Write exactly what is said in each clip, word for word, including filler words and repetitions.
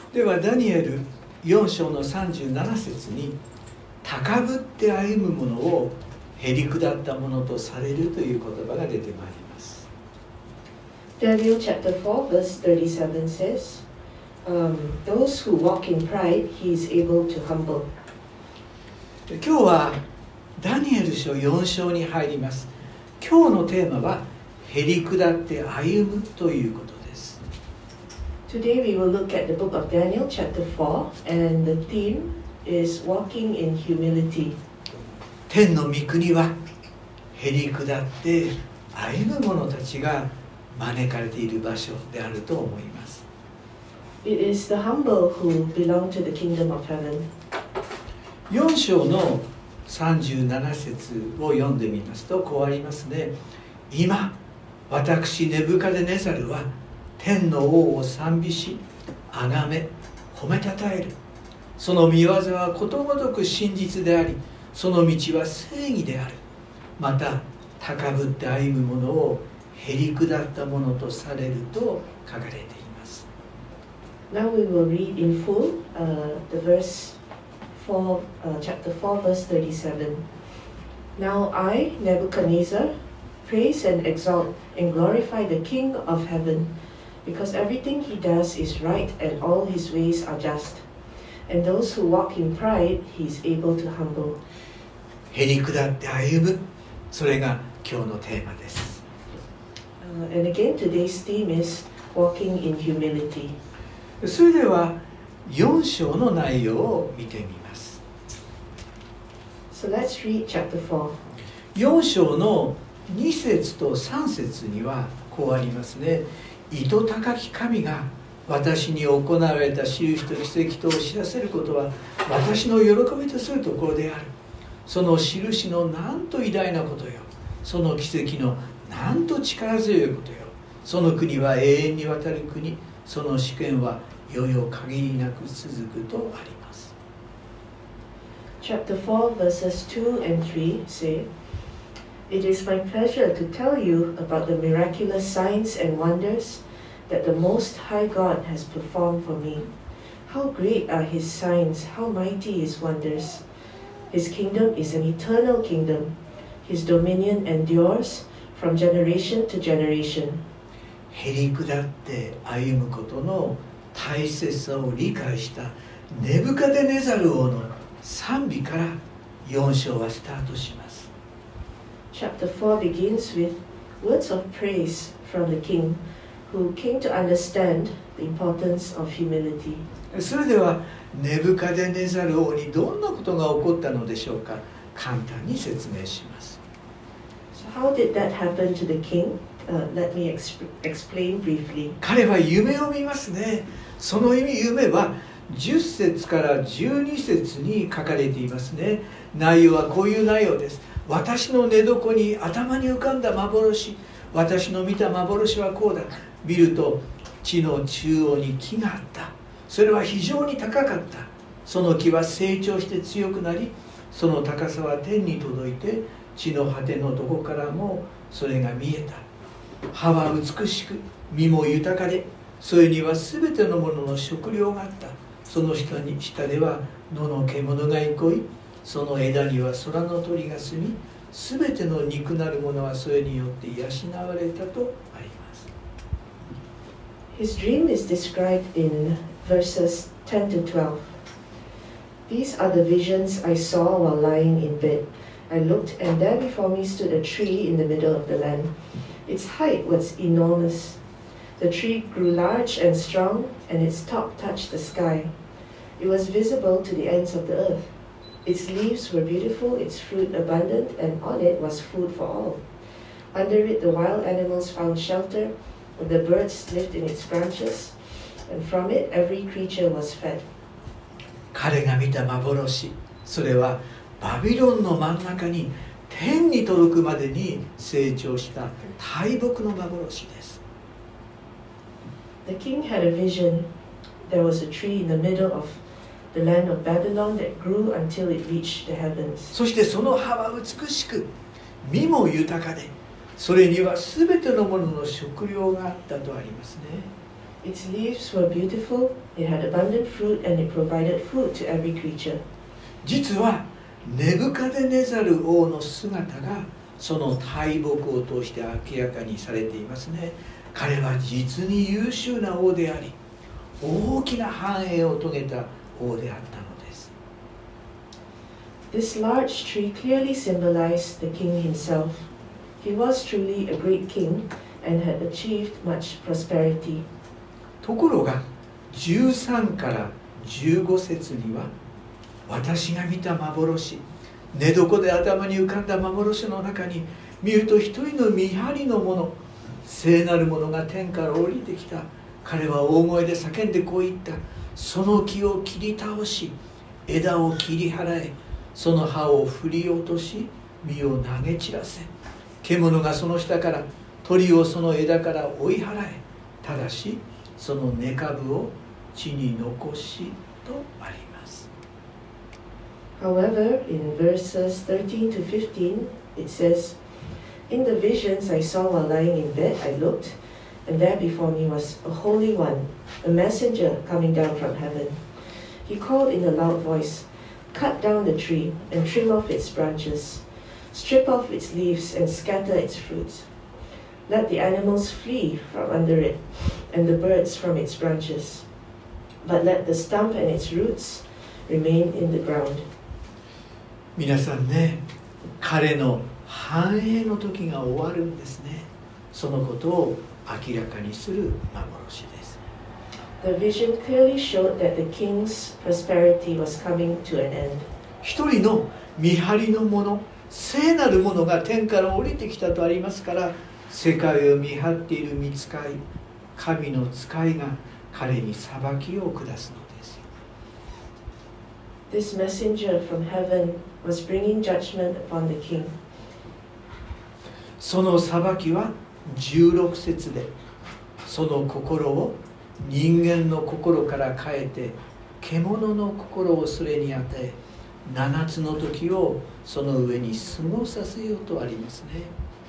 ではダニエルよん章のさんじゅうなな節に高ぶって歩む者をへりくだったものとされるという言葉が出てまいります。 Daniel chapter four verse thirty-seven says, um, those who walk in pride, he is able to humble. 今日はダニエル書よん章に入ります。今日のテーマはへりくだって歩むということです。 Today we will look at the book of Daniel chapter four, and the theme is walking in humility. 天の御国はへりくだって歩む者たちが招かれている場所であると思います。 It is the humble who belong to the kingdom of heaven. よん章のさんじゅうなな節を読んでみますとこうありますね。今私ネブカデネザルは天の王を賛美し崇め褒めたたえる。その御業はことごとく真実であり、その道は正義である。また高ぶって歩む者をへりくだったものとされると書かれています。 Now we will read in full uh, the verse four, uh, chapter four, verse thirty-seven. Now I, Nebuchadnezzar, praise and exalt and glorify the King of heaven, because everything he does is right and all his ways are just. And those who walk in pride, he is able to humble. へりくだって歩む、それが今日のテーマです。 Uh, and again, today's theme is walking in humility. それではよん章の内容を見てみます。 So let's read chapter four. よん章のに節とさん節にはこうありますね。糸高き神が私に行われた印と奇跡とを知らせることは私の喜びとするところである。その印のなんと偉大なことよ。その奇跡のなんと力強いことよ。その国は永遠にわたる国。その主権は世々限りなく続くとあります。 Chapter four, verses two and three say, It is my pleasure to tell you about the miraculous signs and wonders that the Most High God has performed for me. How great are his signs, how mighty his wonders. His kingdom is an eternal kingdom. His dominion endures from generation to generation. へりくだって歩むことの大切さを理解したネブカデネザル王の賛美からよん章はスタートします。 Chapter four begins with words of praise from the king, who came to understand the importance of humility. それではネブカデネザル王にどんなことが起こったのでしょうか。簡単に説明します。 So how did that happen to the king? Uh, let me exp- explain briefly. 彼は夢を見ますね。その意味、夢はじゅっ節からじゅうに節に書かれていますね。内容はこういう内容です。私の寝床に頭に浮かんだ幻、私の見た幻はこうだ。見ると地の中央に木があった。それは非常に高かった。その木は成長して強くなり、その高さは天に届いて、地の果てのどこからもそれが見えた。葉は美しく、実も豊かで、それにはすべてのものの食料があった。その下に下では野の獣が憩い、その枝には空の鳥が住み、すべての肉なるものはそれによって養われたとあります。 His dream is described in verses ten to twelve. These are the visions I saw while lying in bed. I looked, and there before me stood a tree in the middle of the land. Its height was enormous. The tree grew large and strong, and its top touched the sky. It was visible to the ends of the earth. Its leaves were beautiful, its fruit abundant, and on it was food for all. Under it the wild animals found shelter, and the birds lived in its branches, and from it every creature was fed. 彼が見た幻、それはバビロンの真ん中に天に届くまでに成長した大木の幻です。 The king had a vision. There was a tree in the middle of the land of Babylon that grew until it reached the heavens. そしてその葉は美しく、実も豊かで、それにはすべてのものの食料があったとありますね。 Its leaves were beautiful, it had abundant fruit, and it provided food to every creature. 実はネブカデネザル王の姿がその大木を通して明らかにされていますね。彼は実に優秀な王であり、大きな繁栄を遂げた王であったのです。 This large tree clearly symbolized the king himself. He was truly a great king and had achieved much prosperity. ところがじゅうさんからじゅうご節には、私が見た幻、寝床で頭に浮かんだ幻の中に、見ると一人の見張りの者、聖なる者が天から降りてきた。彼は大声で叫んでこう言った。その木を切り倒し、枝を切り払え、その葉を振り落とし、実を投げ散らせ。獣がその下から、鳥をその枝から追い払え。ただし、その根株を地に残しとあります。 However, in verses thirteen to fifteen, it says, In the visions I saw while lying in bed, I looked, and there before me was a Holy One, a messenger coming down from heaven. He called in a loud voice, Cut down the tree and trim off its branches, strip off its leaves and scatter its fruits. Let the animals flee from under it, and the birds from its branches. But let the stump and its roots remain in the ground. 皆さんね、彼の繁栄の時が終わるんですね。そのことを明らかにする幻です。 The vision clearly showed that the king's prosperity was coming to an end. 一人の見張りの者、聖なる者が天から降りてきたとありますから、世界を見張っている御使い、神の使いが彼に裁きを下すのです。 This messenger from heaven was bringing judgment upon the king. その裁きはじゅうろく節で、その心を人間の心から変えて、獣の心をそれに与え、七つの時をその上に過ごさせようとありますね。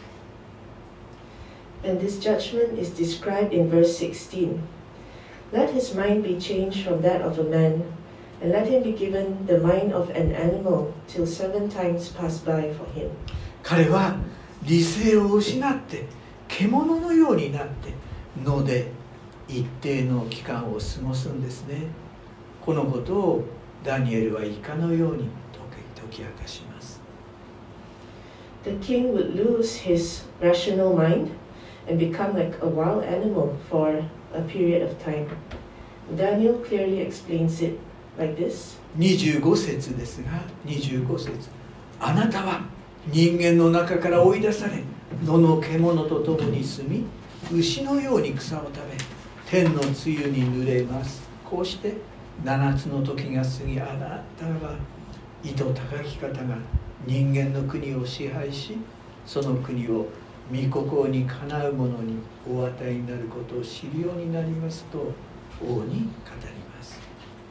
And this judgment is described in verse sixteen. Let his mind be changed from that of a man, and let him be given the mind of an animal till seven times pass by for him. 彼は理性を失って獣のようになって野で一定の期間を過ごすんですね。このことをダニエルは以下のように解き明かします。 The king would lose his rational mind and become like a wild animal for a period of time. Daniel clearly explains it like this. にじゅうご節ですが、にじゅうご節。あなたは人間の中から追い出され、野の獣と共に住み、牛のように草を食べ、天の露に濡れます。こうして七つの時が過ぎ、あなたは意図高き方が人間の国を支配し、その国を御心にかなう者にお与えになることを知るようになりますと王に語ります。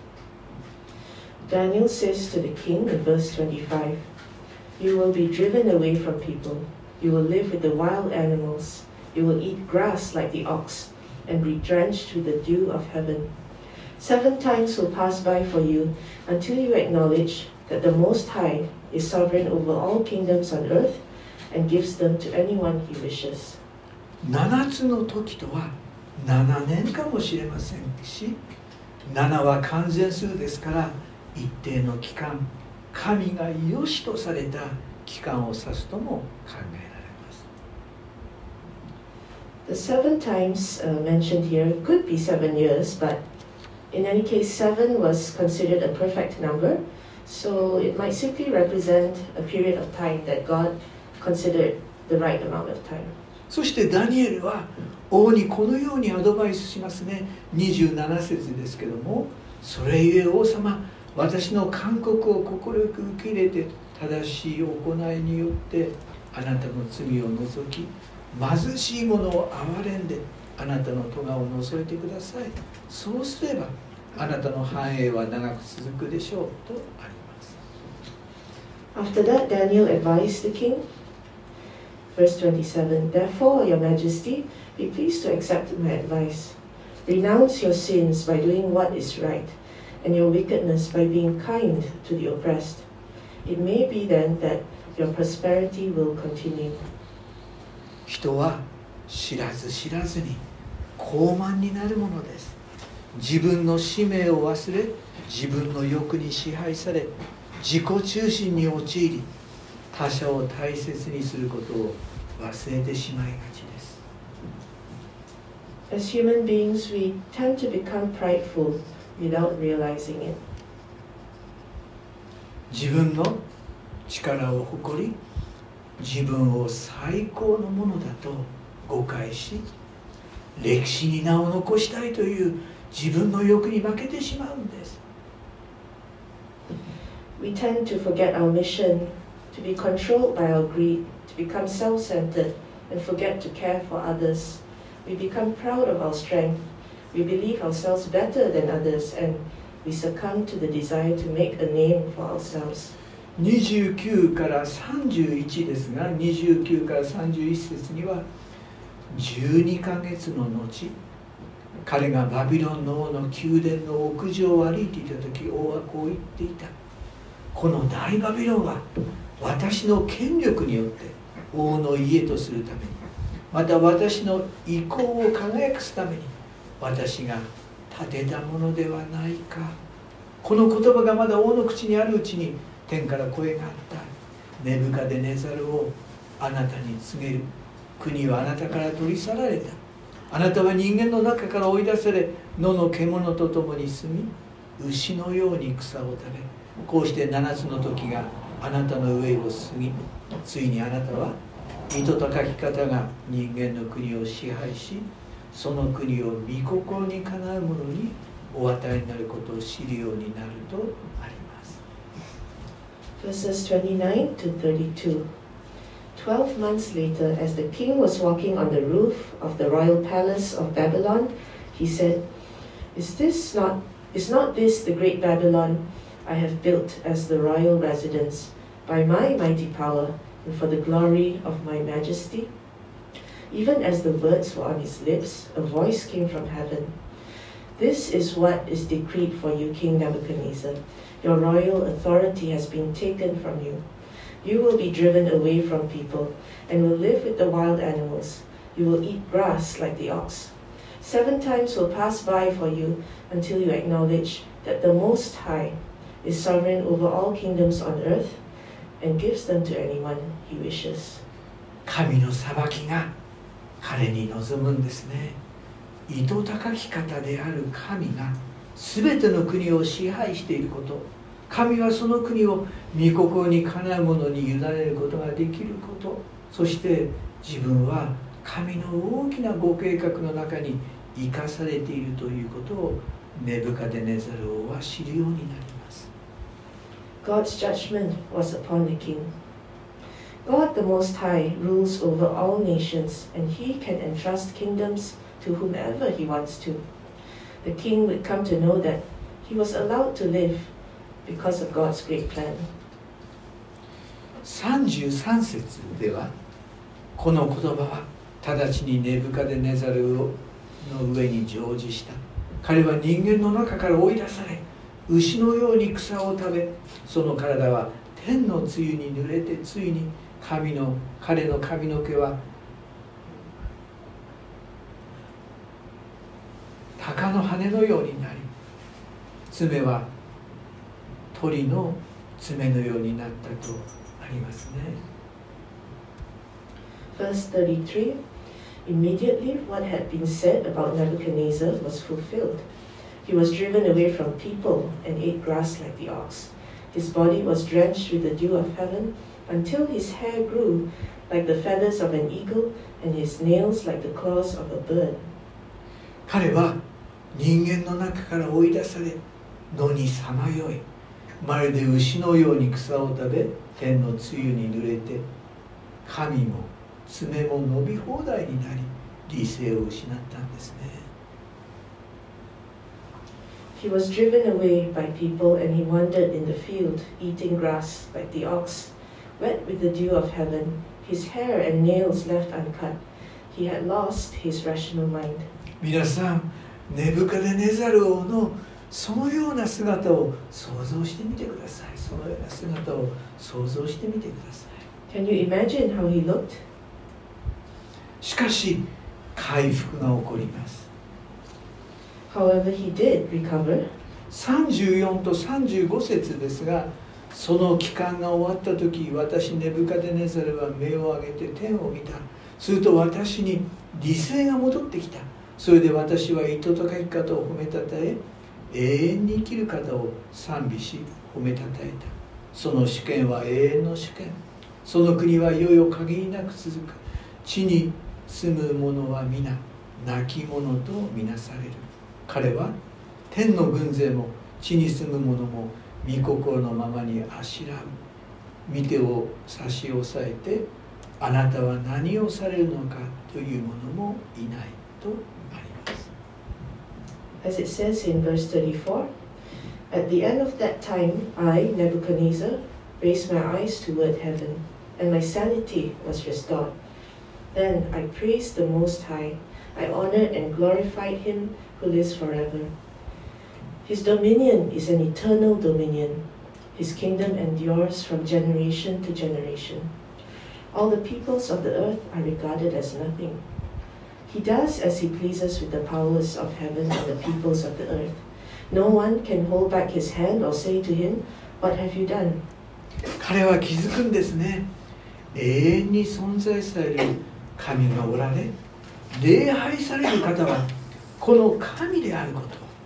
Daniel says to the king in verse twenty-five, You will be driven away from people. You will live with the wild animals. You will eat grass like the ox and be drenched with the dew of heaven. Seven times will pass by for you until you acknowledge that the Most High is sovereign over all kingdoms on earth and gives them to anyone he wishes. 七つの時とは七年かもしれませんし、七は完全数ですから一定の期間、神が良しとされた期間を指すとも考えられます。 The seven times uh, mentioned here could be seven years, but in any case, seven was considered a perfect number, so it might simply represent a period of time that God considered the right amount of time. そしてダニエルは王にこのようにアドバイスしますね。にじゅうなな節ですけども、それゆえ王様、私の勧告を快く受け入れて正しい行いによってあなたの罪を除き、貧しい者を憐れんであなたの咎を除いてください。そうすればあなたの繁栄は長く続くでしょうとあります。 After that, Daniel advised the king. Verse twenty-seven, Therefore, your majesty, be pleased to accept my advice. Renounce your sins by doing what is right, and your wickedness by being kind to the oppressed. It may be then that your prosperity will continue. 人は知らず知らずに傲慢になるものです。自分の使命を忘れ、自分の欲に支配され、自己中心に陥り、他者を大切にすることを忘れてしまいがちです。 As human beings, we tend to become prideful without realizing it. 自分の力を誇り、自分を最高のものだと誤解し、歴史に名を残したいという自分の欲に負けてしまうんです。 We tend to forget our mission, to be controlled by our greed, to become self-centered, and forget to care for others. We become proud of our strength. We believe ourselves better than others, and we succumb to the desire to make a name for ourselves. にじゅうきゅうからさんじゅういちですが、にじゅうきゅうからさんじゅういち節にはじゅうにかげつの後、彼がバビロンの王の宮殿の屋上を歩いていた時、王はこう言っていた。この大バビロンは私の権力によって王の家とするために、また私の意向を輝かすために私が建てたものではないか。この言葉がまだ王の口にあるうちに天から声があった。ネブカデネザルをあなたに告げる。国はあなたから取り去られた。あなたは人間の中から追い出され、野の獣と共に住み、牛のように草を食べ、こうして七つの時があなたの上を過ぎ、ついにあなたは意図高き方が人間の国を支配し、その国を御心にかなう者にお与えになることを知るようになるとあります。 Verses twenty-nine to thirty-two. Twelve months later, as the king was walking on the roof of the royal palace of Babylon, he said, Is this not, is not this the great Babylon I have built as the royal residence by my mighty power and for the glory of my majesty? Even as the words were on his lips, a voice came from heaven. This is what is decreed for you, King Nebuchadnezzar. Your royal authority has been taken from you. You will be driven away from people and will live with the wild animals. You will eat grass like the ox. Seven times will pass by for you until you acknowledge that the Most High is sovereign over all kingdoms on earth and gives them to anyone he wishes. 神の裁きが彼に望むんですね。意図高き方である神が全ての国を支配していること、神はその国を御心にかなう者に委ねることができること、そして自分は神の大きなご計画の中に生かされているということをネブカデネザル王は知るようになります。 God's judgment was upon the king. God the Most High rules over all nations, and he can entrust kingdoms to whomever he wants to. The king would come to know that he was allowed to live because of God's great plan. さんじゅうさん節ではこの言葉は直ちにネブカデネザルの上に乗じした。彼は人間の中から追い出され、牛のように草を食べ、その体は天の露に濡れて、ついに神の彼の髪の毛は鷹の羽のようになり、爪は鳥の爪のようになったとありますね。 Verse thirty-three. Immediately what had been said about Nebuchadnezzar was fulfilled. He was driven away from people and ate grass like the ox. His body was drenched with the dew of heaven until his hair grew like the feathers of an eagle and his nails like the claws of a bird. 彼は人間の中から追い出され、野にさまよい、まるで牛のように草を食べ、天の露に濡れて、髪も爪も伸び放題になり、理性を失ったんですね。 He was driven away by people and he wandered in the field, eating grass like the ox, wet with the dew of heaven, his hair and nails left uncut. He had lost his rational mind. 皆さん、 ネブカデネザル王のそのような姿を想像してみてください。そのような姿を想像してみてください。 Can you imagine how he looked? しかし回復が起こります。 However, he did recover. さんじゅうよんとさんじゅうご節ですが、その期間が終わった時、私ネブカデネザルは目を上げて天を見た。すると私に理性が戻ってきた。それで私は糸高き方を褒めたたえ、永遠に生きる方を賛美し褒めたたえた。その主権は永遠の主権。その国はいよいよ限りなく続く。地に住む者は皆亡き者とみなされる。彼は天の軍勢も地に住む者も御心のままにあしらう。御手を差し押さえて、あなたは何をされるのかという者もいないとあります。 As it says in verse thirty-four, at the end of that time, I, Nebuchadnezzar, raised my eyes toward heaven, and my sanity was restored. Then I praised the Most High. I honored and glorified him who lives forever. His dominion is an eternal dominion. His kingdom endures from generation to generation. All the peoples of the earth are regarded as nothing. He does as he pleases with the powers of heaven and the peoples of the earth. No one can hold back his hand or say to him, What have you done? 彼は気づくんですね。永遠に存在される神がおられ、礼拝される方はこの神であることを。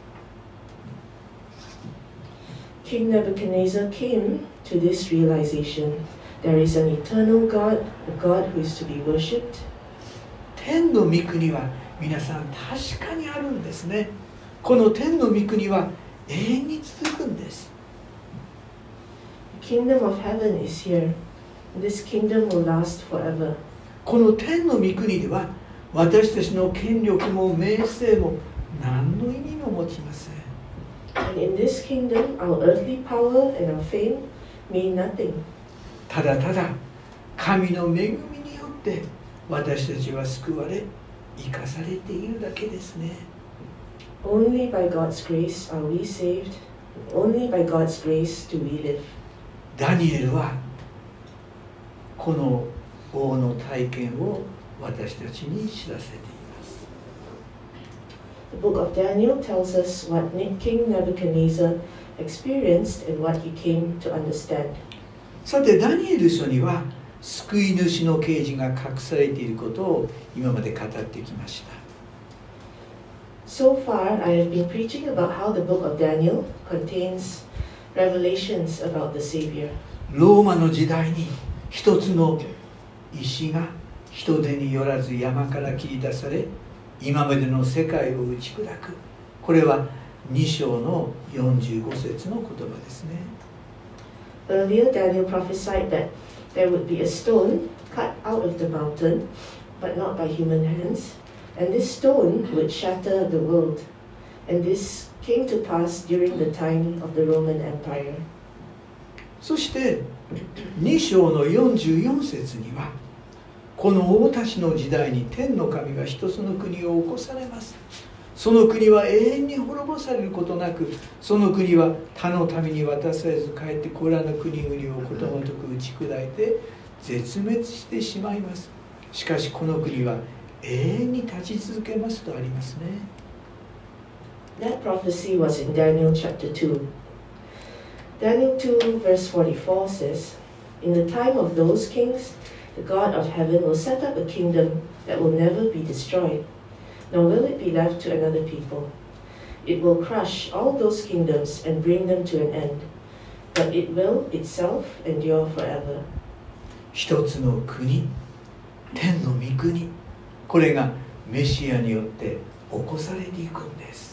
King Nebuchadnezzar came to this realization. There is an eternal God, a God who is to be worshipped. 天の御国は皆さん確かにあるんですね。この天の御国は永遠に続くんです。 The kingdom of heaven is here. This kingdom will last forever. この天の御国では私たちの権力も名声も何の意味も持ちません。 And in this kingdom, our earthly power and our fame mean nothing. ただただ神の恵みによって私たちは救われ生かされているだけですね。 Only by God's grace are we saved. Only by God's grace do we live. ダニエルはこの王の体験を私たちに知らせています。 The book of Daniel tells us what King Nebuchadnezzar experienced and what he came to understand. さてダニエル書には救い主の啓示が隠されていることを今まで語ってきました。 So far, I have been preaching about how the book of Daniel contains revelations about the Savior. ローマの時代に一つの石が人手によらず山から切り出され、今までの世界を打ち砕く。これはに章のよんじゅうご節の言葉ですね。 Earlier, Daniel prophesied that there would be a stone cut out of the mountain, but not by human hands, and this stone would shatter the world. And this came to pass during the time of the Roman Empire. そしてに章のよんじゅうよん節には、この王たちの時代に天の神が一つの国を起こされます。その国は永遠に滅ぼされることなく、その国は他の民に渡されず帰ってこらぬ国々をことごとく打ち砕いて絶滅してしまいます。しかしこの国は永遠に立ち続けますとありますね。 That prophecy was in Daniel chapter two. Daniel two verse forty-four says, In the time of those kings, the God of heaven will set up a kingdom that will never be destroyed, nor will it be left to another people. It will crush all those kingdoms and bring them to an end, but it will itself endure forever. 一つの国、天の御国、これがメシアによって起こされていくんです。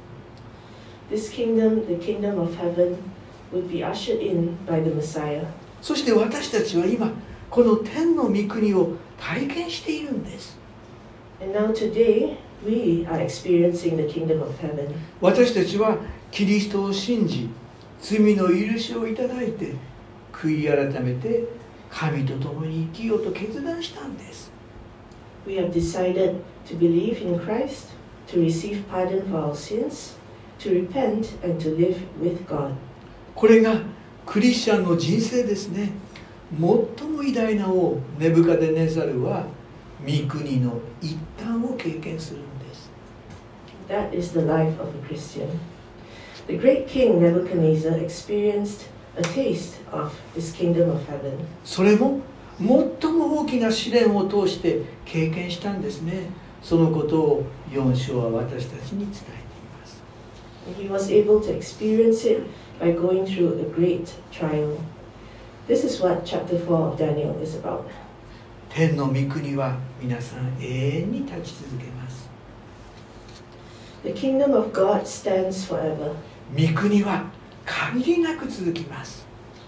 This kingdom, the kingdom of heaven, would be ushered in by the Messiah. そして私たちは今この天の御国を体験しているんです。 And now today, we are experiencing the kingdom of heaven. 私たちはキリストを信じ、罪の許しをいただいて、悔い改めて神と共に生きようと決断したんです。 We have decided to believe in Christ, to receive pardon for our sins, to repent and to live with God. これがクリスチャンの人生ですね。最も偉大な王ネブカデネザルは御国の一端を経験するんです。 That is the life of a Christian. The great king Nebuchadnezzar experienced a taste of this kingdom of heaven. それも最も大きな試練を通して経験したんですね。そのことをよん章は私たちに伝えています。 He was able to experience it by going through a great trial. This is what chapter four of Daniel is about. 天の御国は皆さん永遠に立ち続けます。 The kingdom of God stands forever. 御国は限りなく続きます。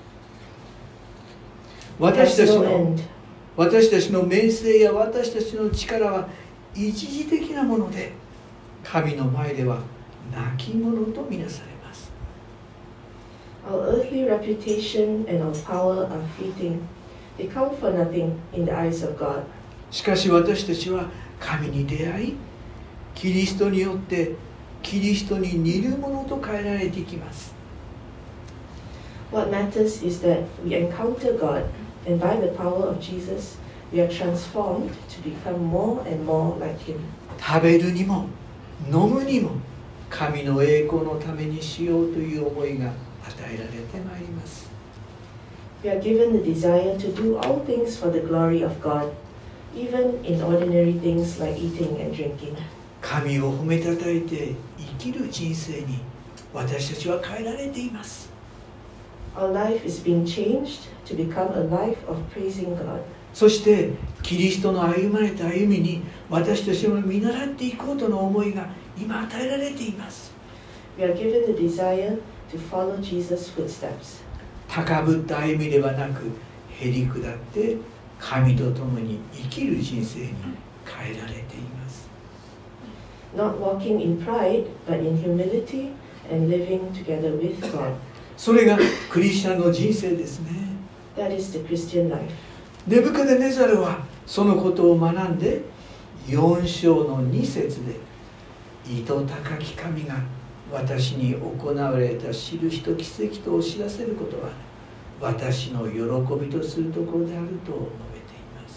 私たちの私たちの名声や私たちの力は一時的なもので、神の前では亡き者とみなされます。 Our earthly reputation and our power are fleeting. They count for nothing in the eyes of God. しかし私たちは神に出会い、キリストによってキリストに似るものと変えられていきます。 What matters is that we encounter God, and by the power of Jesus, we are transformed to become more and more like Him. 食べるにも飲むにも神の栄光のためにしようという思いが与えられてまいります。 We are given the desire to do all things for the glory of God, even in ordinary things like eating and drinking. 神を褒めたたえて生きる人生に私たちは変えられています。 Our life is being changed to become a life of praising God. そしてキリストの歩まれた歩みに私たちも見習っていこうとの思いが今与えられています。 We are given the desire to follow Jesus' footsteps. 高ぶった歩みではなく、へり下って神と共に生きる人生に変えられています。 Not walking in pride, but in humility and living together with God. それがクリスチャンの人生ですね。 That is the Christian life. ネブカデネザルはそのことを学んでよん章のに節で、糸高き神が私に行われた印と奇跡とを知らせることは私の喜びとするところであると述べています。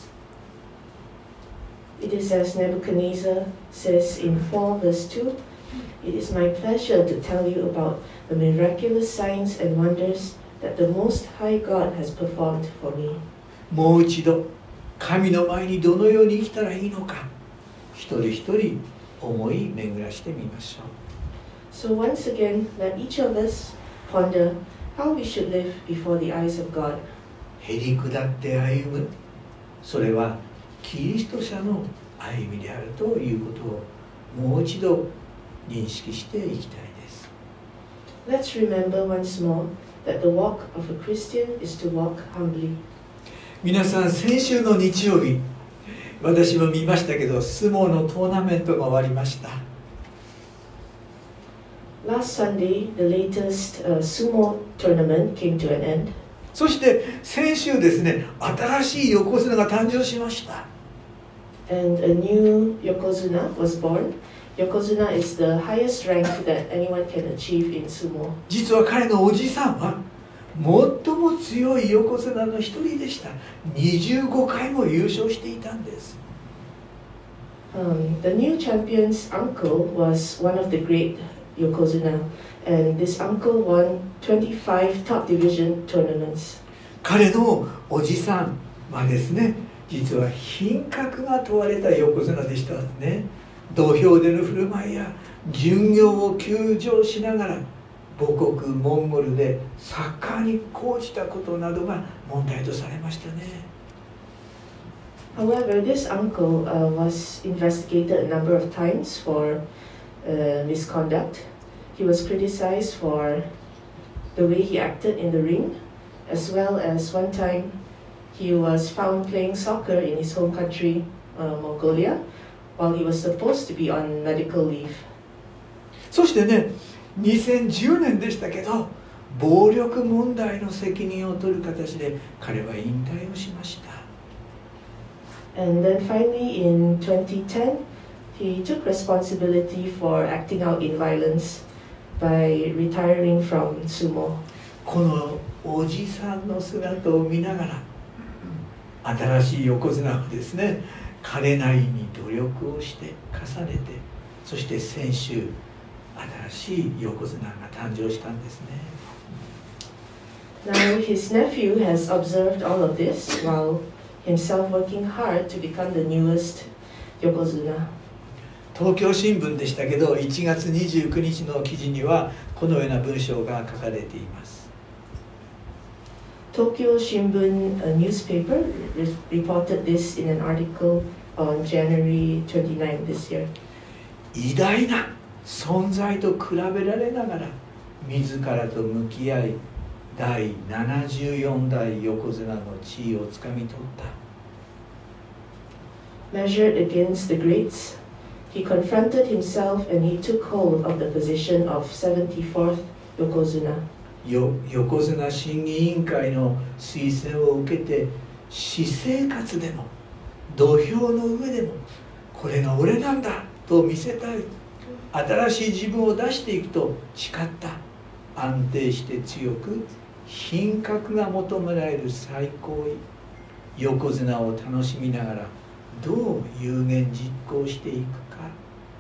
It is as Nebuchadnezzar says in four verse two, It is my pleasure to tell you about the miraculous signs and wonders that the Most High God has performed for me. もう一度神の前にどのように生きたらいいのか、一人一人思い巡らしてみましょう。 So once again, let each of us ponder how we should live before the eyes of God. へり下って歩む、それはキリスト者の歩みであるということをもう一度認識していきたいです。 Let's remember once more that the walk of a Christian is to walk humbly. 皆さん、先週の日曜日、私も見ましたけど、相撲のトーナメントが終わりました。 Last Sunday, the latest uh, sumo tournament came to an end. そして先週ですね、新しい横綱が誕生しました。 And a new yokozuna was born. Yokozuna is the highest rank that anyone can achieve in sumo. 実は彼のおじさんは最も強い横綱の一人でした。にじゅうごかいも優勝していたんです。 Um, the new champion's uncle was one of the great yokozuna, and this uncle won twenty-five top division tournaments. 彼のおじさんはですね、実は品格が問われた横綱でしたね。土俵での振る舞いや巡業を休場しながら母国モンゴルでサッカーに講じたことなどが問題とされましたね。 However, this uncle uh, was investigated a number of times for uh, misconduct. He was criticized for the way he acted in the ring, as well as one time he was found playing soccer in his home country, uh, Mongolia, while he was supposed to be on medical leave. そしてね、にせんじゅうねんでしたけど、暴力問題の責任を取る形で彼は引退をしました。 And then finally in twenty ten, He took responsibility for acting out in violence by retiring from sumo. このおじさんの姿を見ながら新しい横綱をですね、彼なりに努力をして重ねて、そして先週新しい横綱が誕生したんですね。 Now his nephew has observed all of this while himself working hard to become the newest yokozuna. 東京新聞でしたけど、いちがつにじゅうくにちの記事にはこのような文章が書かれています。 Tokyo Shimbun, a newspaper, re- reported this in an article on January twenty-ninth this year. 偉大な存在と比べられながら自らと向き合い、だいななじゅうよんだい横綱の地位をつかみ取った。 Measured against the greats, he confronted himself and he took hold of the position of seventy-fourth yokozuna. よ横綱審議委員会の推薦を受けて、私生活でも土俵の上でもこれが俺なんだと見せたい、新しい自分を出していくと誓った。安定して強く品格が求められる最高位横綱を楽しみながらどう有言実行していくか。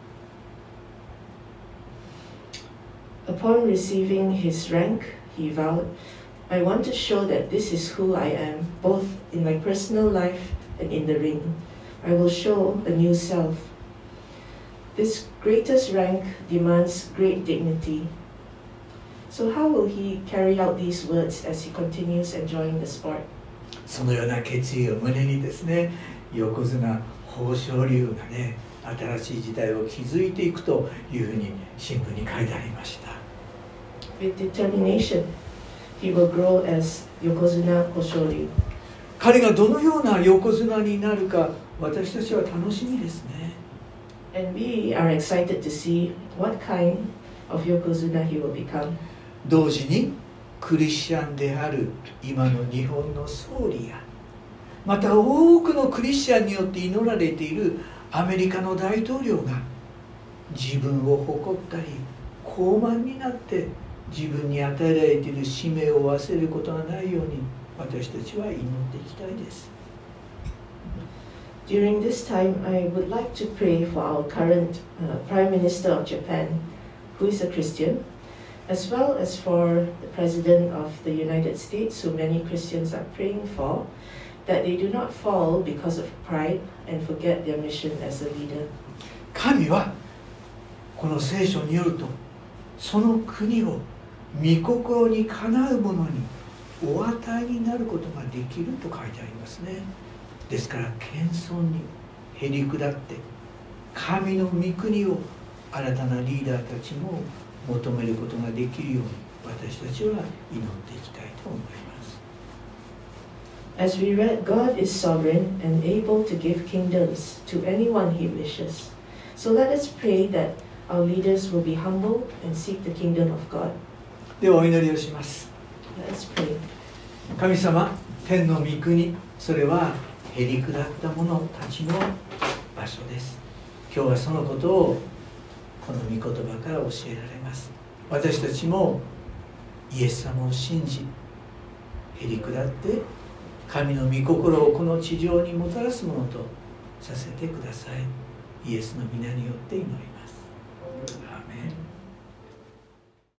Upon receiving his rank, he vowed, I want to show that this is who I am, both in my personal life and in the ring. I will show a new self. This greatest rank demands great dignity. So how will he carry out these words as he continues enjoying the sport? そのような決意を胸にですね、横綱豊昇龍がね、新しい時代を築いていくというふうに新聞に書いてありました。 With determination, he will grow as Yokozuna Hoshoryu. 彼がどのような横綱になるか、私たちは楽しみですね。 And we are excited to see what kind of Yokozuna he will become. 同時にクリスチャンである今の日本の総理や、また多くのクリスチャンによって祈られているアメリカの大統領が自分を誇ったり高慢になって自分に与えられている使命を忘れることがないように私たちは祈っていきたいです。 During this time, I would like to pray for our current uh, Prime Minister of Japan, who is a Christian, as well as for the President of the United States, who many Christians are praying for, that they do not fall because of pride and forget their mission as a leader. 神はこの聖書によると、その国を御心にかなう者にお与えになることができると書いてありますね。ですから謙遜にへり下って神の御国を新たなリーダーたちも求めることができるように私たちは祈っていきたいと思います。 As we read, God is sovereign and able to give kingdoms to anyone he wishes. So let us pray that our leaders will be humble and seek the kingdom of God. ではお祈りをします。 Let us pray. 神様、天の御国、それはへり下った者たちの場所です。今日はそのことをこの御言葉から教えられます。私たちもイエス様を信じへり下って神の御心をこの地上にもたらすものとさせてください。イエスの皆によって祈ります。